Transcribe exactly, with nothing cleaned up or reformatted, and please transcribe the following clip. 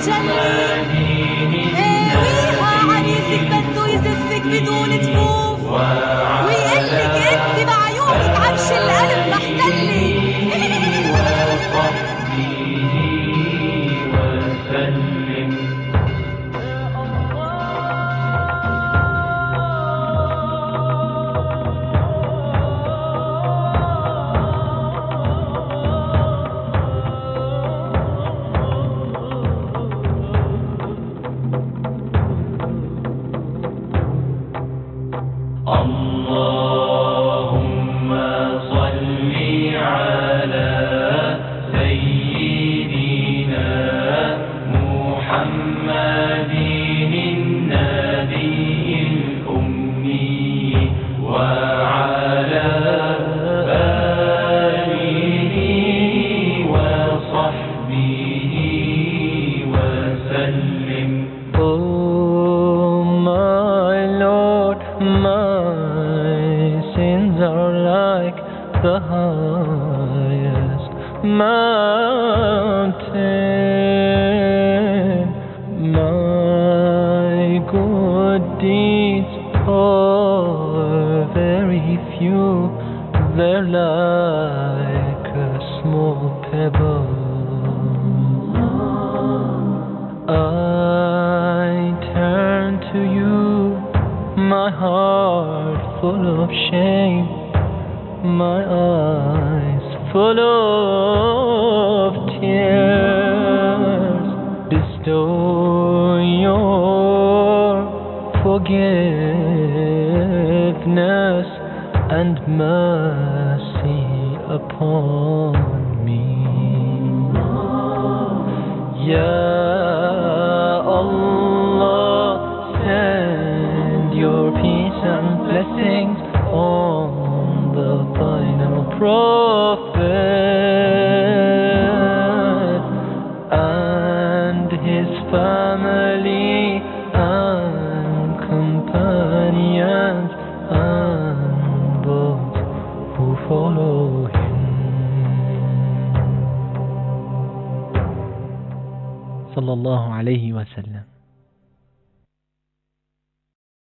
تجلي. ويها عريسك بده يزفك بدون جفوف ويقلك انت بعيونك عرش القلب محتلي. اللهم صل على سيدنا محمد النبي الأمي وعلى آله وصحبه وسلم. Oh my Lord, my sins are like the highest mountain. My good deeds are very few, they're like a small pebble. I turn to you, my heart full of shame, my eyes full of tears. Bestow your forgiveness and mercy upon me. Ya Allah, send your peace and blessings on the final prophet and his family and companions and those who follow him. صلى الله عليه وسلم.